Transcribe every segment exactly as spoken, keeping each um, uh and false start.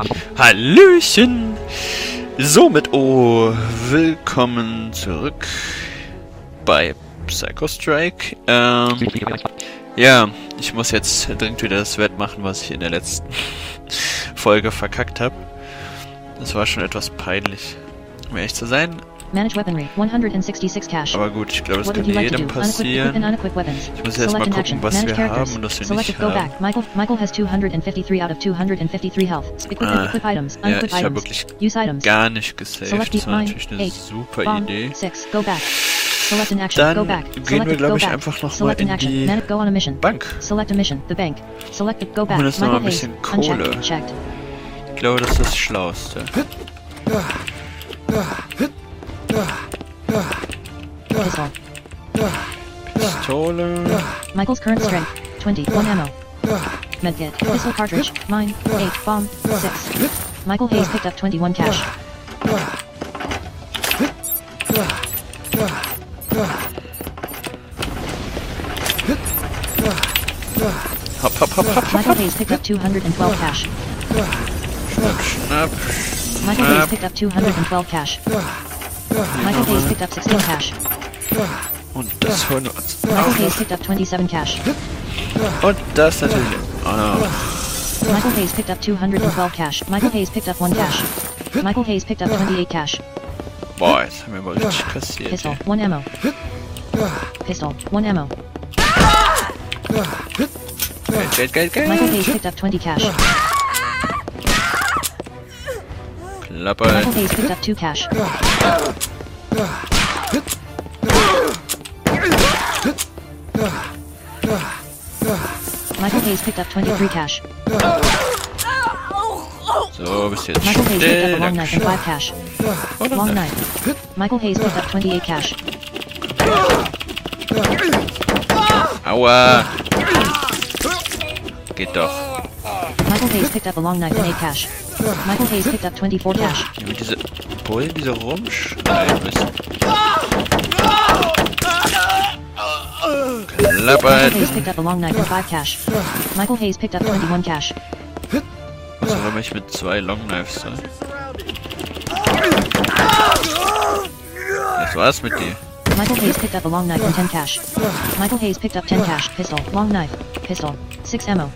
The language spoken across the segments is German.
Hallöchen! Somit, oh, willkommen zurück bei Psycho Strike. Ähm, ja, ich muss jetzt dringend wieder das wettmachen, was ich in der letzten Folge verkackt habe. Das war schon etwas peinlich, um ehrlich zu sein. Manage weaponry, one sixty-six cash. Aber gut, ich glaube, das kann jedem passieren. Ich muss jetzt mal gucken, was wir haben und was wir nicht haben. Michael, Michael has two fifty-three out of two fifty-three health. Equip, ah, equip items, ja, unequip ich habe items. wirklich Use items. gar nicht gesaved. Select Das war nine, natürlich eine eight, super bomb, Idee. six, go back. Select an action, Dann go back. gehen Select wir, it, glaube go ich, back. einfach nochmal Select an in action. die Man, go on a mission. Bank. Select a mission, the bank. Select it, go back. Zumindest noch mal Michael ein bisschen Hayes, Kohle. unchecked, checked. Ich glaube, das ist das Schlauste. Pistol. Pistole. Michael's current strength, twenty, one ammo. Medkit, pistol cartridge, mine, eight, bomb, six. Michael Hayes picked up twenty-one cash. Hopp, hopp, hopp, hopp, Michael hopp. Hayes picked up two hundred twelve cash. Schnapp, schnapp. Michael Hayes picked up two hundred twelve cash. Michael Hayes picked up sixteen cash. Und das holen wir uns Michael auch Hayes noch. picked up twenty-seven cash. Und das natürlich. Oh no. Michael Hayes picked up two hundred twelve cash. Michael Hayes picked up one cash. Michael Hayes picked up twenty-eight cash. Boah, jetzt haben wir mal richtig kassiert. Pistol, Hier. one ammo. Pistol, one ammo. Geld, Geld, Geld, Michael Geld. Hayes picked up twenty cash. Klappe. Michael Hayes picked up two cash. Michael Hayes picked up twenty-three cash. So, bis jetzt Michael Hayes picked still. up a long knife and five cash. Oder Long ne? knife. Michael Hayes picked up twenty-eight cash. Aua. Geht doch. Michael Hayes picked up a long knife and eight cash. Michael Hayes picked up twenty-four cash. Wie wir diese Bullen, diese rumschneiden müssen. Michael Klappe. Hayes picked up a long knife and five cash. Michael Hayes picked up twenty-one cash. Was auch immer ich mit zwei Long Knives soll. Das war's mit dir. Michael Hayes picked up a long knife and ten cash. Michael Hayes picked up ten cash. Pistol, long knife, pistol, six ammo.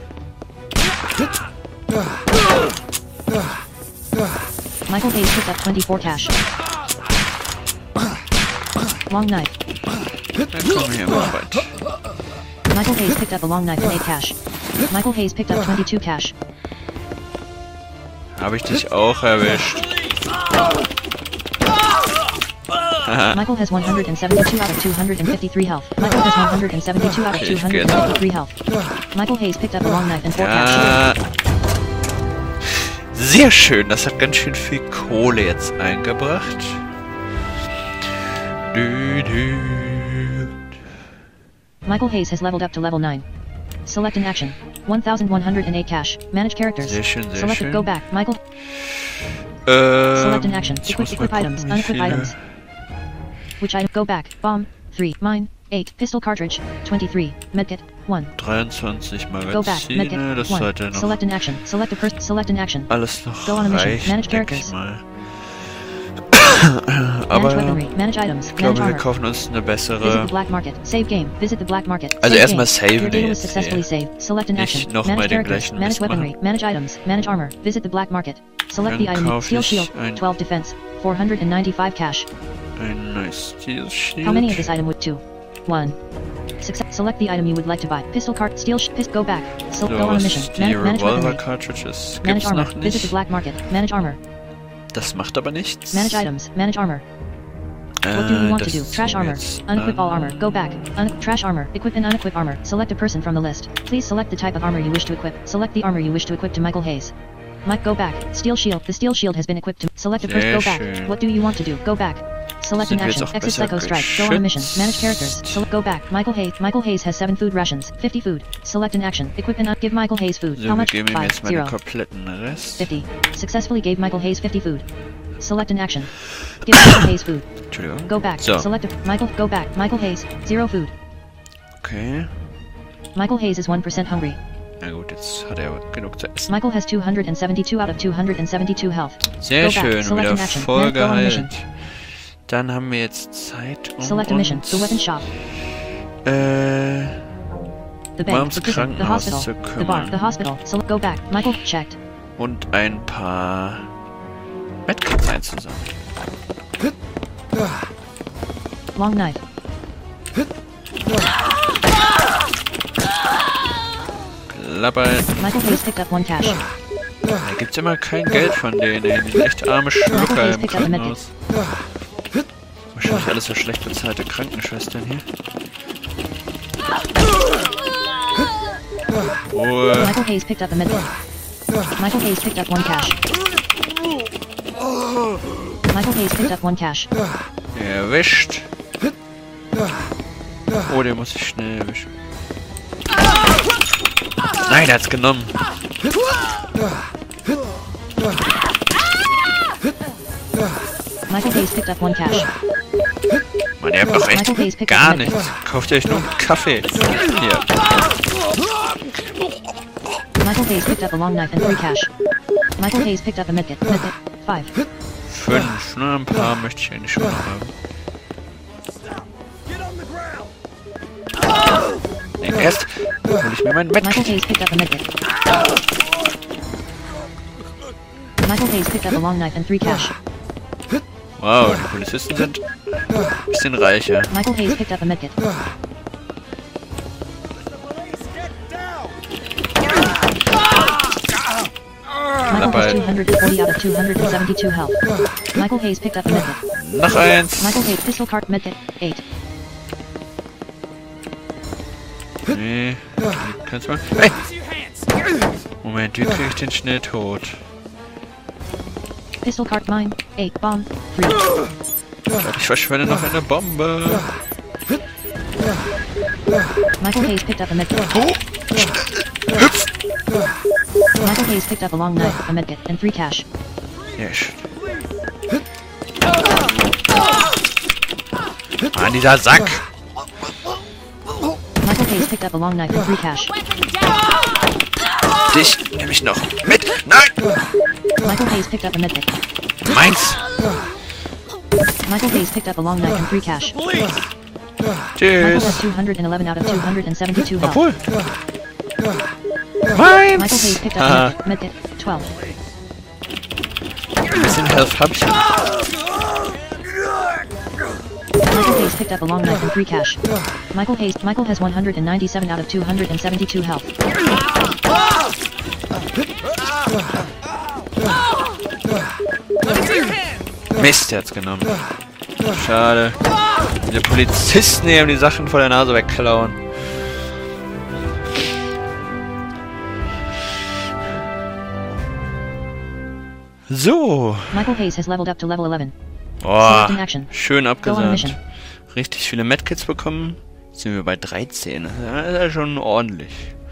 Michael Hayes picked up twenty-four cash. Long knife. Dann kommen wir hier mal weit. Michael Hayes picked up a long knife and eight cash. Michael Hayes picked up twenty-two cash. Habe ich dich auch erwischt. Michael has one hundred seventy-two out of two hundred fifty-three health. Michael has one hundred seventy-two out of two hundred fifty-three health. Michael Hayes picked up a long knife and four cash. Ja. Sehr schön, das hat ganz schön viel Kohle jetzt eingebracht. Dü, dü. Michael Hayes has leveled up to level nine. Select an action. one thousand one hundred eight cash. Manage characters. Sehr schön, sehr Select schön. it, go back. Michael. Ähm, Select an action. ich Equip, muss mal equip items. gucken, wie Unequip viele. items. Which item? Go back. Bomb. three. Mine. eight. Pistol cartridge. twenty-three. Medkit. one. dreiundzwanzig Go back. Magazine, Medkit. das one. sollte noch Select an action. Select a person. Select an action. alles noch Go on a mission. reichen, Manage denke ich characters. mal. Manage Aber weaponry. Manage items. ich Manage glaube, wir armor. kaufen uns eine Visit bessere. the black market. Save game. Visit the black market. Also Save erstmal game. saven Your data was jetzt successfully hier. saved. Select an Nicht action. noch mal Manage den characters. gleichen Manage Mist weaponry. machen. Manage items. Manage armor. Visit the black market. Select Dann the item. kauf Steel ich shield. ein- twelve defense. four hundred ninety-five cash. Ein neues Steel Shield. How many of this item would two? One. Success. Select the item you would like to buy. Pistol cart. Steel. Sh pist. Go back. So So, go on a was mission. die Man manage Revolver weaponry. Cartridges Manage gibt's armor. noch Visit the nicht. black market. Manage armor. Das macht aber nichts. Manage items. Manage armor. What do you Äh, want to das do? Trash ziehen wir armor. jetzt Unequip all an. armor. Go back. Un trash armor. Equip and unequip armor. Select a person from the list. Please select the type of armor you wish to equip. Select the armor you wish to equip to Michael Hayes. Mike, go back. Steel shield. The steel shield has been equipped to. Select a person. Sehr Go back. schön. What do you want to do? Go back. Select Sind an wir jetzt action. auch Exit besser Psycho Strike. Go on a mission. geschützt? Manage characters. Select. Go back. Michael Hayes. Michael Hayes has seven food rations. fifty food. Select an action. Equip and un give Michael Hayes food. So, How wir much? geben ihm Five. jetzt mal den Zero. kompletten Rest. fifty. Successfully gave Michael Hayes fifty food. Select an action. Give Michael Hayes food. Entschuldigung. Go back. So, Select a Michael. Go back. Michael Hayes. Zero food. okay. Michael Hayes is one percent hungry. Na gut, jetzt hat er genug zu essen. Michael has two hundred seventy-two out of two hundred seventy-two health. Sehr Go schön, back. Select wieder an action. voll Go on a mission. geheilt. Dann haben wir jetzt Zeit, um Select a mission. uns The weapon shop. äh, The mal bank. ums The prison. The Krankenhaus hospital. zu The bar. kümmern. The hospital. So go back. Michael checked. Und ein paar Medkits einzusammeln. Long knife. Klappern. Michael Hayes picked up one cash. Da gibt's immer kein Geld von denen, ey. Die sind echt arme Schlucker im Krankenhaus. Wahrscheinlich alles so schlecht bezahlte Krankenschwestern hier. Ruhe. Michael Hayes picked up a medkit. Michael Hayes picked up one cash. Michael Hayes picked up one cash. Erwischt. Oh, den muss ich schnell erwischen. Nein, er hat's genommen. Michael Hayes picked up one cash. Mann, ihr habt doch echt gar nichts. Kauft ihr euch nur einen Kaffee. Hier. Michael Hayes picked up a long knife and three cash. Michael Hayes picked up a medkit. Medkit. Five. Fünf. Nur ein paar möchte ich eigentlich schon noch haben. Nee, erst hol ich mir mein Michael Medkit. Hayes picked up a medkit. Michael Hayes picked up a long knife and three cash. Wow, die Polizisten sind ein bisschen reicher. Michael Hayes picked up a medkit. Michael has two hundred forty out of two hundred seventy-two health. Michael Hayes picked up a medkit. Noch eins. Michael Hayes pistol cart medkit. Eight. Nee, kannst du mal. Hey! Moment, wie kriege ich den schnell tot? Pistol cart mine. Eight. Bomb. Three. Ich verschwende noch eine Bombe. Michael Hayes picked up a medkit. Hüpf! Michael Hayes picked up a long knife, a medkit, and three cash. Yes. Mann, dieser Sack! Michael Hayes picked up a long knife and three cash. Dich nehme ich noch mit. Nein! Michael Hayes picked up a medkit. Meins! Michael Hayes picked up a long knife and three cash. Michael Tschüss! has two hundred eleven out of two hundred seventy-two health. Obwohl! Michael Meins! Hayes picked up Ah, a medkit. medkit. Twelve. ein bisschen Health hab ich. Michael Hayes picked up a long knife and three cash. Michael Hayes. Michael has one hundred ninety-seven out of two hundred seventy-two health. Mist, der hat's genommen. Schade. Die Polizisten hier haben die Sachen vor der Nase wegklauen. So. Michael Hayes has leveled up to level eleven. Boah, Select an action. schön Go on a abgesagt. mission. Richtig viele Medkits bekommen. Jetzt sind wir bei dreizehn. Das ist ja schon ordentlich.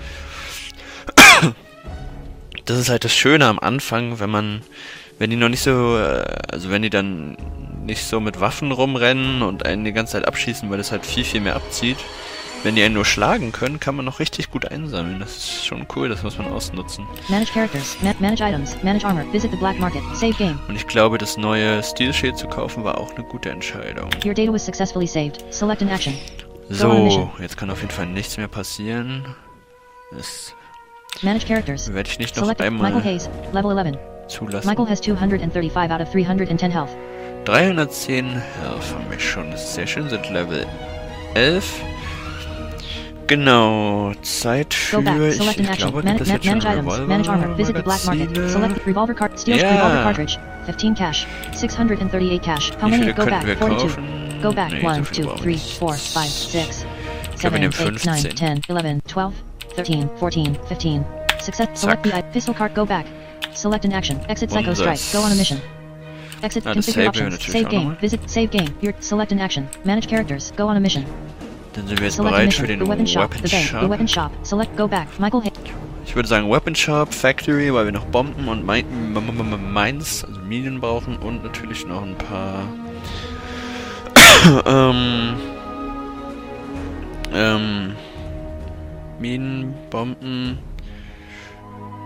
Das ist halt das Schöne am Anfang, wenn man, wenn die noch nicht so, äh, also wenn die dann nicht so mit Waffen rumrennen und einen die ganze Zeit abschießen, weil das halt viel, viel mehr abzieht. Wenn die einen nur schlagen können, kann man noch richtig gut einsammeln. Das ist schon cool, das muss man ausnutzen. Manage characters. Ma manage items. Manage armor. Visit the black market. Save game. Und ich glaube, das neue Steel Shield zu kaufen war auch eine gute Entscheidung. Your data was successfully saved. Select an action. Go on a So, mission. jetzt kann auf jeden Fall nichts mehr passieren. Das Manage characters. werde ich nicht noch Select Michael einmal Hayes. Level eleven. zulassen. Michael has two hundred thirty-five out of three hundred ten health. dreihundertzehn Health haben wir schon. Das ist sehr schön, sind Level elf. Genau, Zeit Go für, back. ich, Select an ich action. glaube, Man gibt es man jetzt schon manage items. Manage armor. Visit the black market. Revolver-Magazine? Select revolver cart. Steel Ja. revolver cartridge. fifteen cash. six hundred thirty-eight cash. How Wie many? viele Go könnten back. wir forty-two. kaufen? Go back. Nee, so one, viel two, brauchen wir three, nicht. four, five, six, Ich glaube, wir seven, nehmen eight, nine, fünfzehn. ten, eleven, twelve, thirteen, fourteen, fifteen. Success. Select the Zack. pistol cart. Go back. Select an action. Exit Psycho Und Strike. das- Go on a mission. Exit. Ah, das Configure saven wir options. natürlich Save auch game. nochmal. Visit. Save game. Your select an action. Manage characters. Go on a mission. Dann sind wir jetzt Select a bereit mission. für den The weapon shop. Weapon The bank. The weapon Shop. shop. Select. Go back. Michael Hayes. Ich würde sagen Weapon Shop, Factory, weil wir noch Bomben und Mi- M- M- M- Mines, also Minen brauchen und natürlich noch ein paar ähm, ähm, Minen, Bomben,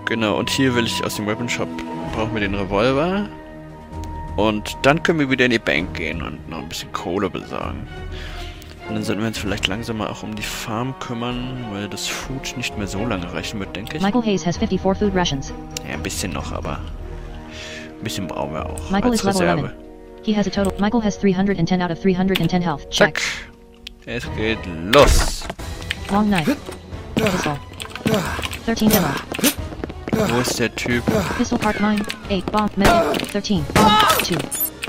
Genau, und hier will ich aus dem Weapon Shop, brauchen wir den Revolver. Und dann können wir wieder in die Bank gehen und noch ein bisschen Kohle besorgen. Und dann sollten wir uns vielleicht langsam mal auch um die Farm kümmern, weil das Food nicht mehr so lange reichen wird, denke ich. Michael Hayes has fifty-four food rations. Ja, ein bisschen noch, aber ein bisschen brauchen wir auch Michael als is level Reserve. eleven. He has a total. Michael has three hundred ten out of three hundred ten health. Check. Zack. Es geht los. Long knife. Pistol. thirteen ammo. Wo ist der Typ? Pistol part nine. eight bomb medic. thirteen bomb two.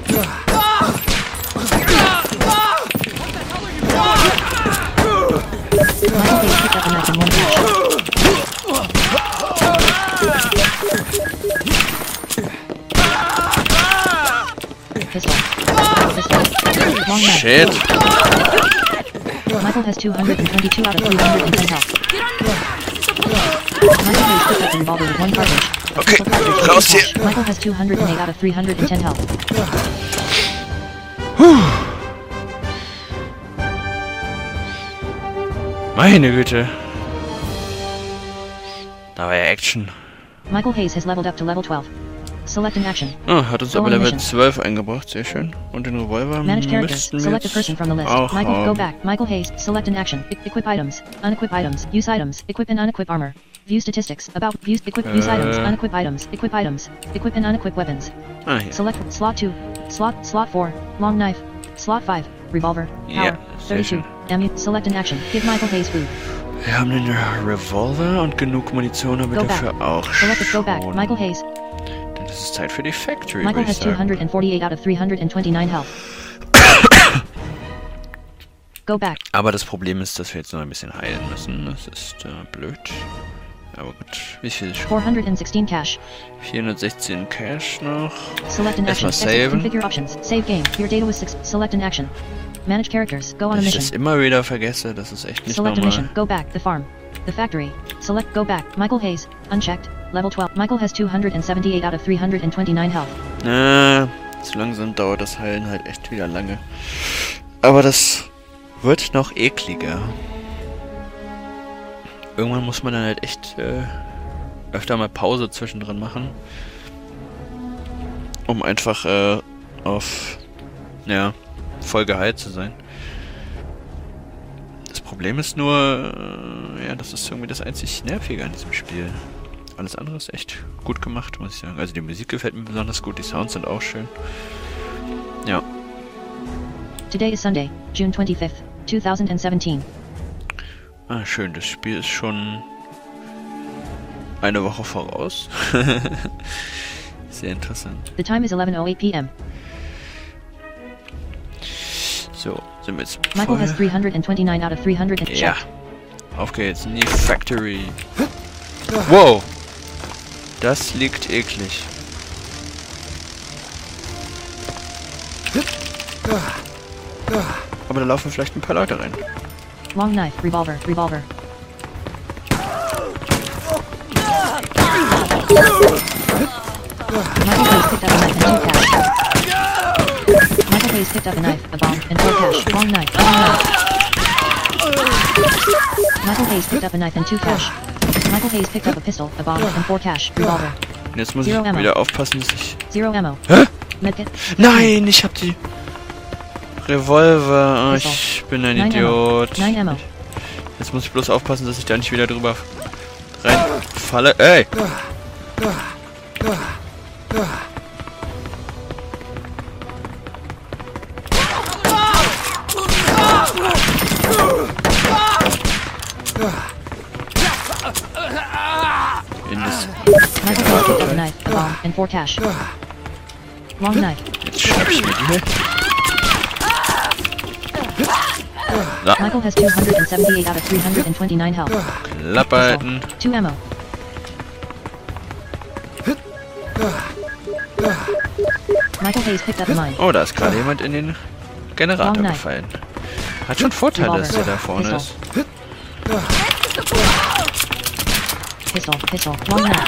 Michael Hayes picked up a knife in one dash. Pistol. Pistol. Long knife. Shit. Michael has two hundred twenty-two out of three hundred ten health. Michael Hayes picked up a revolver with one cartridge. Okay, Pistol cartridge, raus eight hier. cash. Michael has two hundred eight out of three hundred ten health. Meine Güte. Da war ja Action. Michael Hayes has leveled up to level twelve. Select an action. Ah, hat uns Go aber on Level mission. zwölf eingebracht, sehr schön. Und den Revolver Manage characters. müssten wir Select a jetzt person from the list. auch Michael, go haben. back. Michael Hayes. Select an action. E- equip items. Unequip items. Use items. Equip and unequip armor. View statistics. About. Views. Equip. Use Äh. items. Unequip items. Equip items. Equip and unequip weapons. Ah, hier. Select slot two. Slot. Slot four. Long knife. Slot five. Revolver. Ja, Power. sehr thirty-two. schön. Ammu. Select an action. Give Michael Hayes food. Wir haben den Revolver und genug Munition haben wir Go dafür back. auch Select it. Go back. schon. Michael Hayes. Dann ist es Zeit für die Factory, Michael würde ich has two sagen. hundred forty-eight out of three hundred twenty-nine health. Go back. Aber das Problem ist, dass wir jetzt noch ein bisschen heilen müssen. Das ist äh, blöd. Aber gut, wie viel? four hundred sixteen cash. vierhundertsechzehn Cash noch. Select an action. Erstmal Exit. saven. Configure options. Save game. Your data was six. Select an action. Manage characters. Go on a Dass ich mission. das immer wieder vergesse, das ist echt nicht Select a mission. normal. Go back. The farm. The factory. Select. Go back. Michael Hayes. Unchecked. Level twelve. Michael has two hundred seventy-eight out of three hundred twenty-nine health. Na, so langsam dauert das Heilen halt echt wieder lange. Aber das wird noch ekliger. Irgendwann muss man dann halt echt äh, öfter mal Pause zwischendrin machen. Um einfach äh, auf, ja, voll geheilt zu sein. Das Problem ist nur, äh, ja, das ist irgendwie das einzig Nervige an diesem Spiel. Alles andere ist echt gut gemacht, muss ich sagen. Also die Musik gefällt mir besonders gut, die Sounds sind auch schön. Ja. Today is Sunday, June twenty-fifth, two thousand seventeen. Ah, schön, das Spiel ist schon eine Woche voraus. Sehr interessant. The time is eleven oh eight p m So, sind wir jetzt Michael voll? has three hundred twenty-nine out of three hundred. Ja. Auf geht's in die Factory. Wow. Das liegt eklig. Aber da laufen vielleicht ein paar Leute rein. Long knife. Revolver. Revolver. Michael Hayes picked up a knife and two cash. Michael Hayes picked up a knife, a bomb, and four cash. Long knife. Long knife. Michael Hayes picked up a knife and two cash. Michael Hayes picked up a pistol, a bomb, and four cash. Revolver. Und jetzt muss ich Zero ammo. wieder aufpassen, dass ich... Zero ammo. Hä? Medkit. Nein, ich hab die... Revolver. Oh, Pistol. ich bin ein Nine ammo. Idiot. Nine ammo. Jetzt muss ich bloß aufpassen, dass ich da nicht wieder drüber reinfalle. Ey! In das... Michael Hayes picked up a knife, a bomb, and four cash. Long knife. Jetzt schnapp ich mir die. So, Michael has two hundred seventy-eight out of three hundred twenty-nine health. Klappe halten. Two ammo. Michael Hayes picked up a mine. Oh, da ist gerade jemand in den Generator Long knife. gefallen. Hat schon Vorteile, dass der da vorne ist. Pistol, pistol, long knife.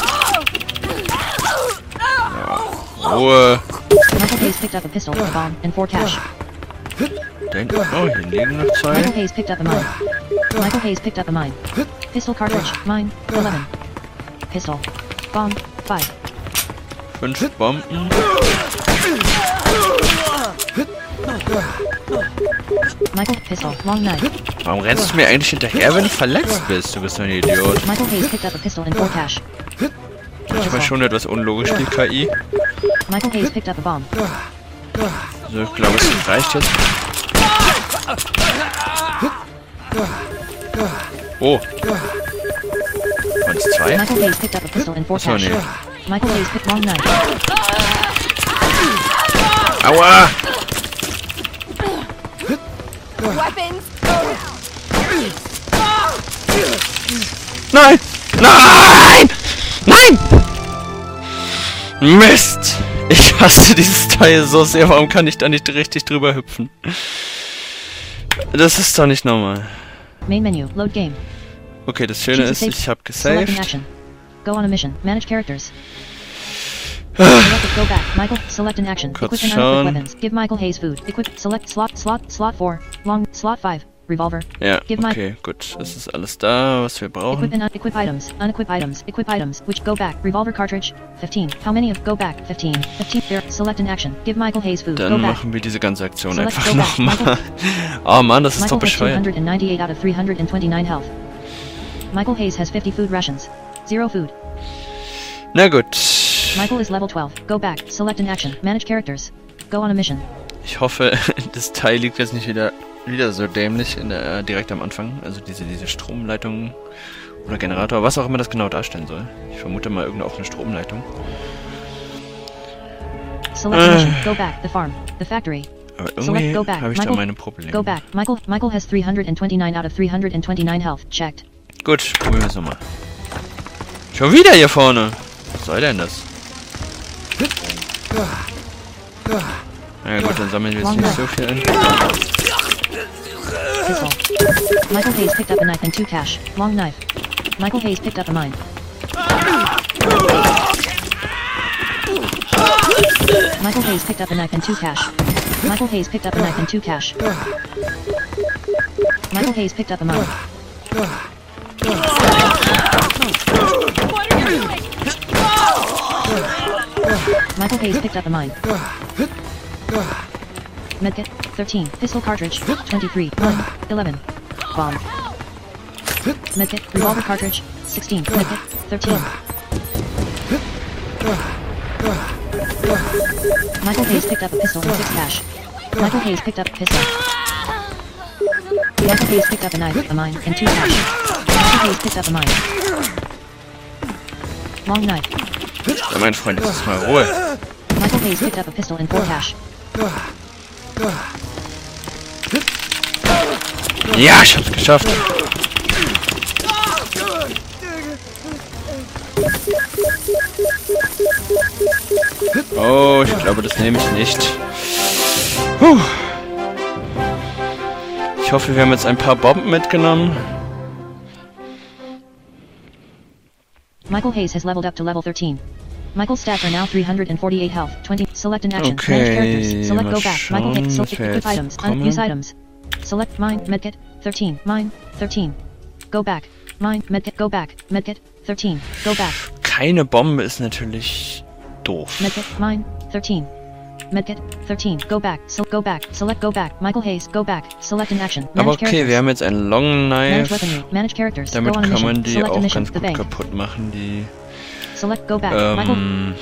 Ruhe. Michael Hayes picked up a pistol, a bomb, and four cash. Da hinten, oh, hier liegen noch Michael zwei. Hayes picked up a mine. Michael Hayes picked up a mine. Pistol cartridge, mine, eleven. Pistol. Bomb. five. Fünf Bomben. Michael, Pistol. Long knife. Warum rennst du mir eigentlich hinterher, wenn du verletzt bist? Du bist so ein Idiot. Michael Hayes picked up a pistol in four cash. Ich war schon etwas unlogisch, die K I. Michael Hayes picked up a bomb. So, ich glaube, es reicht jetzt. Oh. Und zwei? Michael Hayes picked up a pistol in four Achso, cash. nee. Michael Hayes picked long knife. Aua! Weapons. Nein! Nein! Nein! Mist! Ich hasse dieses Teil so sehr. Warum kann ich da nicht richtig drüber hüpfen? Das ist doch nicht normal. Main menu. Load game. Okay, das Schöne ist, ich habe Select an gesaved. action. Go on a mission. Manage characters. Select go back. Michael, select an action. Kurz Equip and schauen. unequip weapons. Give Michael Hayes food. Equip, select slot, slot, slot four. Long, slot five. Revolver. Ja, Give my- okay, gut. Das ist alles da, was wir Equip brauchen. and unequip items. Unequip items. Equip items. Which go back. Revolver cartridge. fifteen. How many of go back? fifteen. fifteen. There. Select an action. Give Michael Hayes food. Dann go back. machen wir diese ganze Aktion Select einfach go back. nochmal. Oh Mann, das ist Michael doch has two bescheuert. hundred ninety-eight out of three hundred twenty-nine health. Michael Hayes has fifty food rations. Zero food. Na gut. Michael is level twelve. Go back. Select an action. Manage characters. Go on a mission. Ich hoffe, das Teil liegt jetzt nicht wieder wieder so dämlich in der, direkt am Anfang. Also diese, diese Stromleitung oder Generator, was auch immer das genau darstellen soll. Ich vermute mal irgendeine offene Stromleitung. Select a mission. Go back. The farm. The factory. Aber Select irgendwie go back. habe ich da Michael, meine Probleme. Go back. Michael Michael has three hundred twenty-nine out of three hundred twenty-nine health. Checked. Gut, probieren wir es nochmal. Schon wieder hier vorne. Was soll denn das? Na ja, gut, dann sammeln wir jetzt nicht so viel ein. Pistol. Michael Hayes picked up a knife and two cash. Long knife. Michael Hayes picked up a mine. Michael Hayes picked up a knife and two cash. Michael Hayes picked up a knife and two cash. Michael Hayes picked up a mine. Michael Hayes picked up a mine. Medkit, thirteen. Pistol cartridge, twenty-three. Mine, eleven. Bomb. Medkit, revolver cartridge, sixteen. Medkit, thirteen. Michael Hayes picked up a pistol and six cash. Michael Hayes picked up a pistol. Michael Hayes picked up a knife, a mine, and two cash. Michael Hayes picked up a mine. Long knife. Ja, mein Freund, jetzt ist mal Ruhe. Michael Hayes picked up a pistol and four cash. Ja, ich hab's geschafft. Oh, ich glaube, das nehme ich nicht. Puh. Ich hoffe, wir haben jetzt ein paar Bomben mitgenommen. Michael Hayes has leveled up to level thirteen. Michael's stats are now three hundred forty-eight health. twenty. Select an action. Okay, Manage characters. Select mal go back. Michael Hayes. schauen, Select was wir equip jetzt items. bekommen. Unuse items. Select mine. Medkit. thirteen. Mine. thirteen. Go back. Mine. Medkit. Go back. Medkit. thirteen. Go back. Keine Bombe ist natürlich doof. Medkit. Mine. thirteen. Medkit. thirteen. Go back. So go back. Select go back. Michael Hayes. Go back. Select an action. Manage Aber okay, characters. wir haben jetzt ein Long Manage Knife. weaponry. Manage characters. Damit go on a kann mission. man die Select a auch mission. ganz The gut bank. kaputt machen, die, Select go back. Michael. ähm,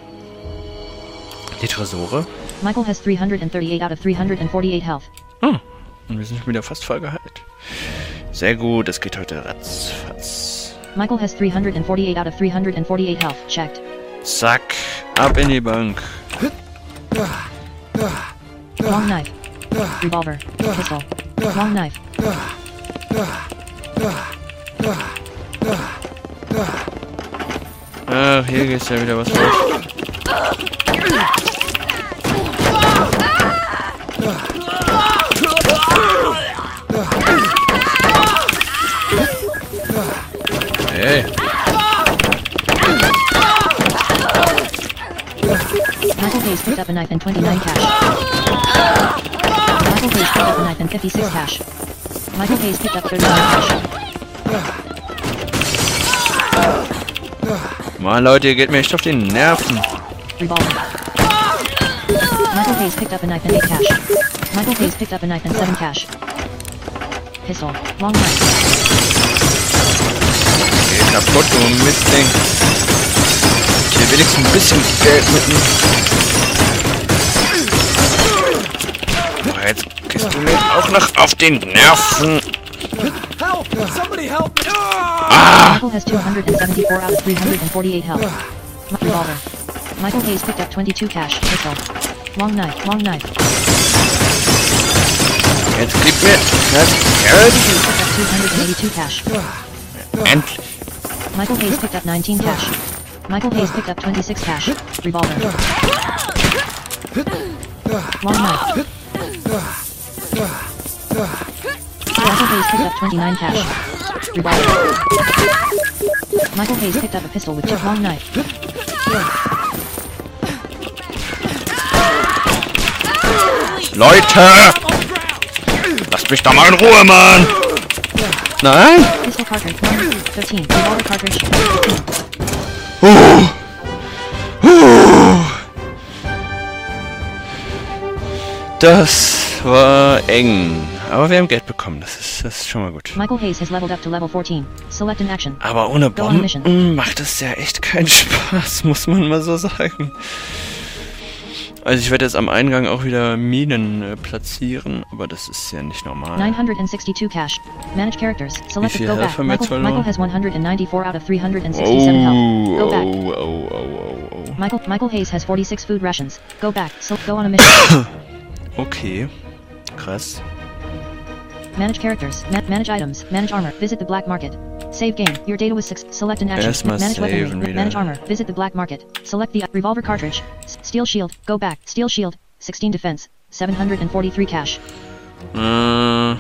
die Tresore. Michael has three hundred thirty-eight out of three hundred forty-eight health. Hm, und wir sind wieder fast voll geheilt. Sehr gut, es geht heute ratzfatz. Michael has three hundred forty-eight out of three hundred forty-eight health. Checked. Zack, ab in die Bank. Long knife. Revolver. Pistol. Long knife. Ach, hier geht's ja wieder was los. Hey. Michael Hayes picked up a knife and twenty-nine cash. Michael Hayes picked up a knife and fifty-six cash. Michael Hayes picked up thirty-nine cash. Mann, Leute, ihr geht mir echt auf die Nerven. Revolver. Michael Hayes picked up a knife and eight cash. Michael Hayes picked up a knife and seven cash. Pistol. Long knife. Geh kaputt, du Mistding. Ich will wenigstens ein bisschen Geld mitnehmen. Oh, jetzt gehst du mir auch noch auf den Nerven. Help! Somebody help me! Ah! Michael has two hundred seventy-four out of three hundred forty-eight health. M revolver. Michael Hayes picked up twenty-two cash. Pistol. Long knife. Long knife. Jetzt gib mir das Geld. Michael Hayes picked up two hundred eighty-two cash. Endlich. Michael Hayes picked up nineteen cash. Michael Hayes picked up twenty-six cash. Revolver. Long knife. Michael Hayes picked up twenty-nine cash. Revolver. Michael Hayes picked up a pistol with chip long knife. Leute! Lasst mich doch mal in Ruhe, Mann! Nein! Pistol cartridge one, fifteen. Revolver cartridge fifteen. Uh. Uh. Das war eng. Aber wir haben Geld bekommen, das ist, das ist schon mal gut. Michael Hayes has leveled up to level fourteen. Select an action. Aber ohne Go on a mission. Bomben macht es ja echt keinen Spaß, muss man mal so sagen. Also ich werde jetzt am Eingang auch wieder Minen äh, platzieren, aber das ist ja nicht normal. nine hundred sixty-two cash. Manage characters. Selected. viel Go Health back. haben wir jetzt Michael, verloren? Michael has one hundred ninety-four out of three hundred sixty-seven health. Go back. Oh, oh, oh, oh, oh. Michael Michael Hayes has forty-six food rations. Go back. So go on a mission. Okay, krass. Manage characters. Ma manage items. Manage armor. Visit the black market. Save game. Your data was six. Select an action. Erstmal Manage saven weaponry. wieder. Manage armor. Visit the black market. Select the uh, revolver cartridge. S steel shield. Go back. Steel shield. sixteen defense. seven hundred forty-three cash. Äh,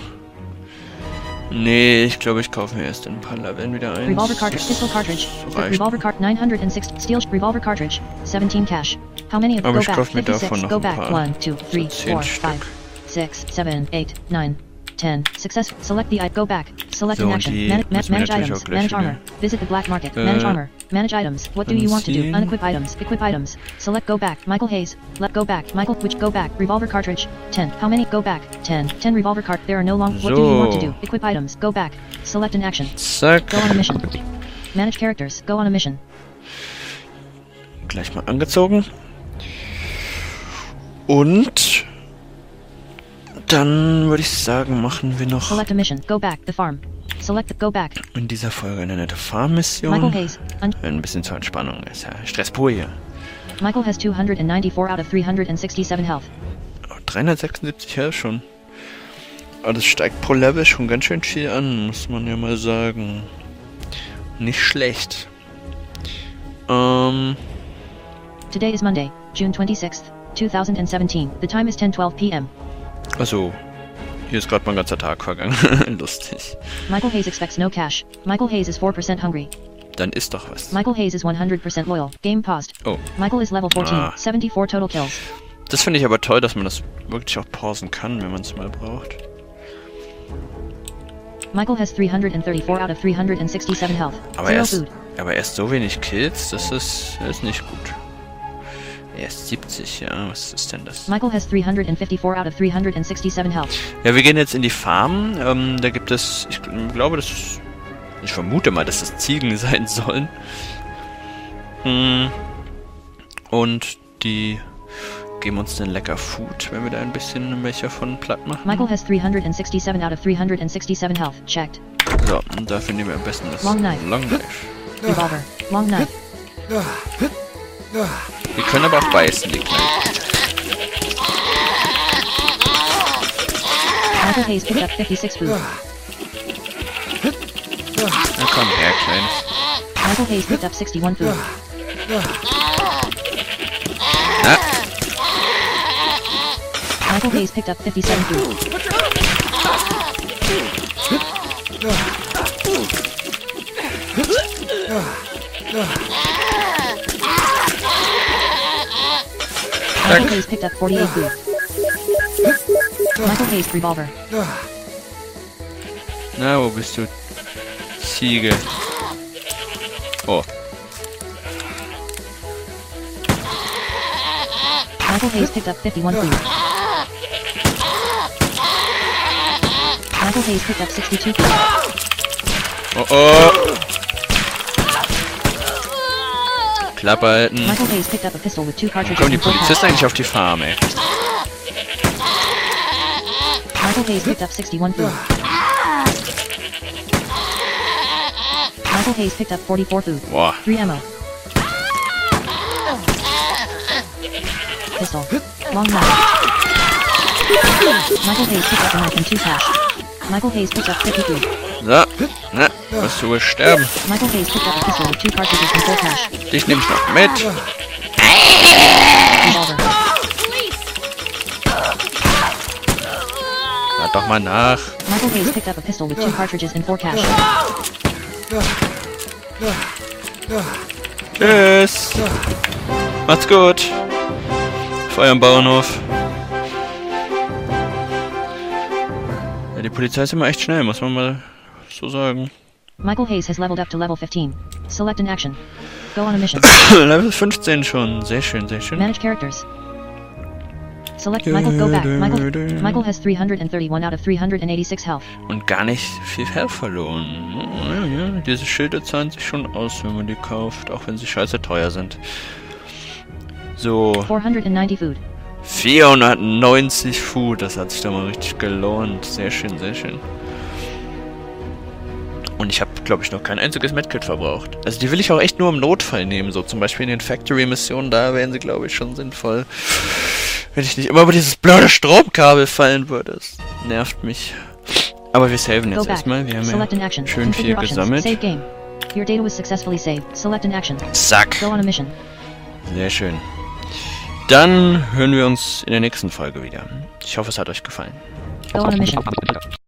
nee, ich glaube, ich kaufe mir erst in ein paar Leveln wieder ein. Revolver cartridge. Pistol cartridge. Revolver cart nine hundred six. Steel revolver cartridge. seventeen cash. How many of Aber go ich back? kaufe mir fifty-six. davon noch Go ein back. paar. one, two, three, zehn four, Stück. five, six, seven, eight, nine, ten. Success. Select the go back. Select So, an und action. die Man ma müssen wir manage natürlich items. auch gleich Manage wieder. armor. Visit the black market. Manage Äh, armor. Manage items. What do you want to do? anziehen. Unequip items. Equip items. Select go back. Michael Hayes. Let go back. Michael which go back. Revolver cartridge. ten. How many? Go back. ten. ten revolver cart. There are no long. What do you want to So. do? Equip items. Go back. Select an action. Zack. Go on a mission. Manage characters. Go on a mission. Gleich mal angezogen. Und dann würde ich sagen, machen wir noch Select a mission. Go back. The farm. Select the go back. in dieser Folge eine nette Farm-Mission. Michael Hayes. Un Ein bisschen zur Entspannung. Ist ja Stress pur hier. Michael has two hundred ninety-four out of three hundred sixty-seven health. Oh, dreihundertsechsundsiebzig Health schon. Aber das steigt pro Level schon ganz schön viel an, muss man ja mal sagen. Nicht schlecht. Ähm... Today is Monday, June twenty-sixth, two thousand seventeen. The time is ten twelve p m Achso. Hier ist gerade mal ein ganzer Tag vergangen. Lustig. Michael Hayes expects no cash. Michael Hayes is four percent hungry. Dann ist doch was. Michael Hayes is one hundred percent loyal. Game paused. Oh. Michael is level fourteen. Ah. seventy-four total kills. Das finde ich aber toll, dass man das wirklich auch pausen kann, wenn man es mal braucht. Michael has three hundred thirty-four out of three hundred sixty-seven health. Aber Zero erst, food. aber erst so wenig Kills, das ist, das ist nicht gut. Erst siebzig, ja, was ist denn das? Michael has three hundred fifty-four out of three hundred sixty-seven health. Ja, wir gehen jetzt in die Farm. Ähm, da gibt es, ich gl- glaube, das, ich vermute mal, dass das Ziegen sein sollen. Hm. Und die geben uns dann lecker Food, wenn wir da ein bisschen welche von platt machen. Michael has three hundred sixty-seven out of three hundred sixty-seven health. Checked. So, und dafür nehmen wir am besten das Long knife. Long Knife. Revolver. Long knife. Wir können aber auch beißen, die Kleinen. Michael Hayes picked up fifty-six food. Na komm her, Kleines. Michael Hayes picked up sixty-one food. Na, Michael Hayes picked up fifty-seven food. Michael Hayes picked up forty-eight food. Michael Hayes revolver. na, wo bist du? Ziege. Oh. Michael Hayes picked up fifty-one food. Michael Hayes picked up sixty-two food. Oh oh. Klappe halten. Michael Hayes picked up a pistol with two cartridges Kommen die and four Polizisten cash. eigentlich auf die Farm, ey? Michael Hayes picked up sixty-one food. Michael Hayes picked up forty-four food. Boah. three ammo. Pistol. Long knife. Michael Hayes picked up a knife and two cash. Michael Hayes picked up fifty food. So. Na, wirst du wohl sterben. Michael Hayes picked up a pistol with two cartridges and four cash. Dich nehm ich noch mit. Revolver. Lad doch mal nach. Michael Hayes picked up a pistol with two cartridges and four cash. Tschüss. Macht's gut. Feuer am Bauernhof. Ja, die Polizei ist immer echt schnell, muss man mal so sagen. Michael Hayes has leveled up to level fifteen. Select an action. Go on a mission. Level fünfzehn schon. Sehr schön, sehr schön. Manage characters. Select Michael, go back. Michael, Michael has three hundred thirty-one out of three hundred eighty-six health. Und gar nicht viel Health verloren. Ja, ja, diese Schilde zahlen sich schon aus, wenn man die kauft, auch wenn sie scheiße teuer sind. So. four hundred ninety food. vierhundertneunzig Food, das hat sich doch mal richtig gelohnt. Sehr schön, sehr schön. Und ich habe, glaube ich, noch kein einziges Medkit verbraucht. Also die will ich auch echt nur im Notfall nehmen. So zum Beispiel in den Factory-Missionen, da wären sie, glaube ich, schon sinnvoll. Wenn ich nicht immer über dieses blöde Stromkabel fallen würde. Das nervt mich. Aber wir saven Go jetzt back. erstmal. Wir haben Select an ja action. schön viel Configure options. gesammelt. Save game. Your data was successfully saved. Select an action. Zack. Go on a mission. Sehr schön. Dann hören wir uns in der nächsten Folge wieder. Ich hoffe, es hat euch gefallen. Go on a mission.